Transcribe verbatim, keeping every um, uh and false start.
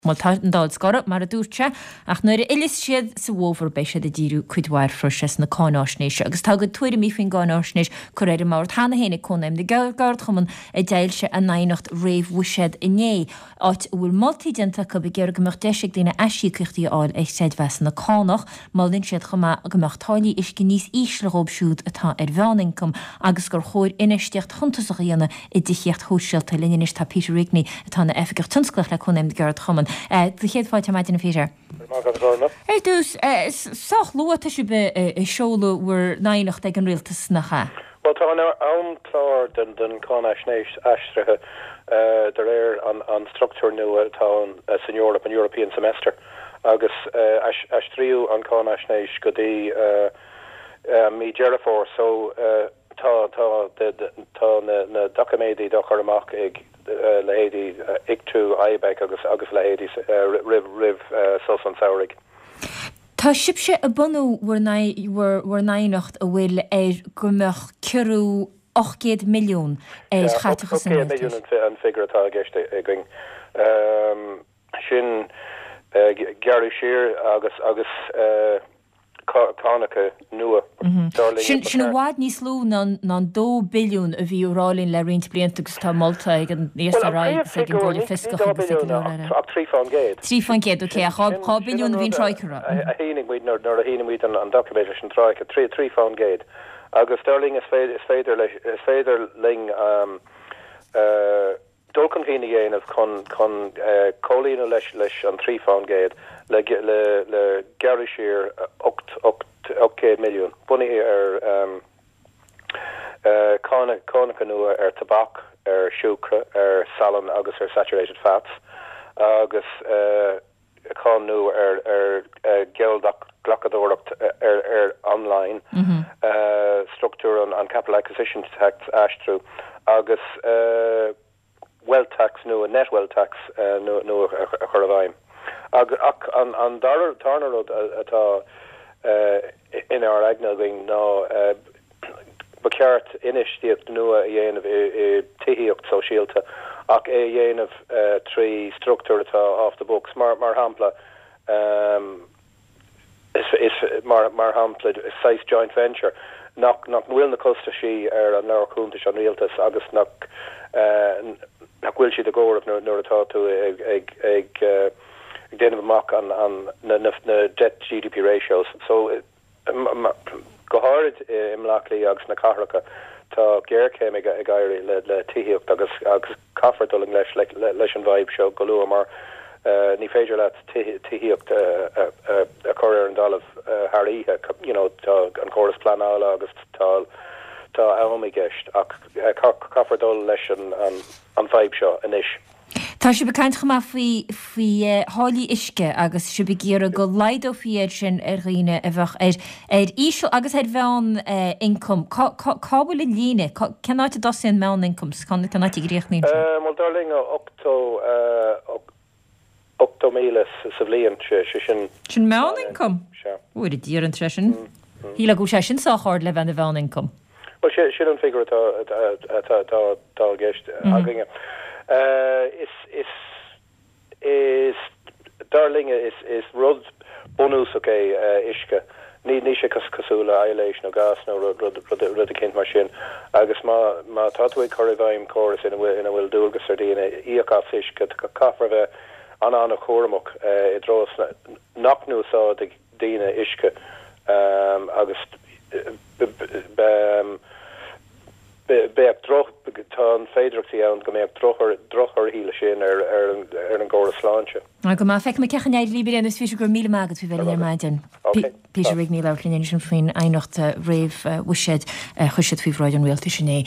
Má tá an dáil scara mar a dúirte ach nuair a ilis siad sa bhómhar bei siad a díú chuidhhair freises na cánáisnéis agus tá go tuair mí fin gánáisnéis chu éidir mar tána héna cónaim de gard chuman a déilse a nainacht réomhhuisead inné áit bhfuil multidenta go be ggéir gomeach deisiigh daoine eisiícuchtaí áil ag séad bheas na cánach málinn siad chumá gomeachtáilí is go níos ísleób siúd atá ar bheanincom agus gur chóir inisteocht chuntasach dhéana i dtíocht hóisiilta linis tá Peter Rigney atá na efigh tunsclach le chunaim de gard chuman. De chéad fáilte maidin na féidir. É dús soch luata si be i seola bhar nainacht ag an rialtas nacha. Well, tá an clár den den cánáisnéis aistrithe der éir an structúr nua tá san Europe an European semester agus as tríú an cánáisnéis go dtí mí Jerafór so tá tá tá na documéidí do chuir amach ag lehédí ictú aibeg agus agus lehédí rib rib sos an saorig. Tá sibse a bunú war nainacht a bhfuil ar gomach ceú ochgéad milliún ar chatachas an milliún an figure atá gceiste going sin Gary Shear agus agus cánacha nua. Sin bhád níos lú ná dó billiún a bhí urálinn le riint bliantagus tá Malta ag an níosarráid ag an bóla fiscach agus ag an trí fan géad. Trí fan géad, ok, a chá billiún a bhín troicra. A hínig muid nar a hínig muid an documentation sin troica, trí fan géad. Agus Sterling is féidir ling dulcan hína dhéanamh chun chun cólína leis leis an trí fan géad le le le Gary Shear ocht ocht milliún bunny ar cána cánacha nua ar tabac ar siúcra ar salan agus ar saturated fats agus cá nua ar ar geldach glachadóracht ar ar online structúr an capital acquisition tax astru agus wealth tax nua net wealth tax nua nua a choravaim. Ag an an dar tarnarod atá in our agnaing ná beceart inistíocht nua a dhéanamh i tííocht sosiálta ach é dhéanamh trí structúr atá off the books mar mar hampla is is mar mar hampla size joint venture nach nach bhfuil na costa sí ar an leirchúntais an rialtas agus nach nach bhfuil si de ggóramh nuair atá tú ag ag ag déanamh amach an an na na debt G D P ratios so go háirid im lachlaí agus na carracha tá géircéim ag ag éirí le le tííocht agus agus cafartulling leis leis an bhaib seo go luath mar ní féidir le tííocht a choir an dalamh tharaíthe you know tá an choras planála agus tá tá aimí gceist ach cafartul leis an an bhaib seo inis. Tá si becaint chumá faoi faoi hálaí isce agus si be géar go leid ó fiad sin ar riine a bheith ar ar ísio agus ar bhean income cábhfuil in líine cenáte dosaíon meán income can canáte gréochnaí Mal darling octo octo míle sa bblion sin sin meán income bhfuir a dtíar an tresin híle go sé sin sááir le bhean a bhean income Well si sin an figure atá tá gceist aginge Uh, is is is darlinge is is rud bonus okay uh, iske ní ní sé cosúla eileis no gas no rud rud rud a kind mar sin agus má má tatwe choraim choras in a in a will dulgus sardine íachá iske cafra bheith an an a chormach i dros nach nu sá de dine iske um, agus um, be droch tá an féidirachtaí ann go méid drochar drochar híle sin ar ar ar an ggóras sláinte. A go má feic me cechan éid líbe an is fi gur míle mágad fi bhile maidin. Peter Rigney le líine sin faoin ainocht réomh wuisiid chuisiid fihráid an réalta sinné.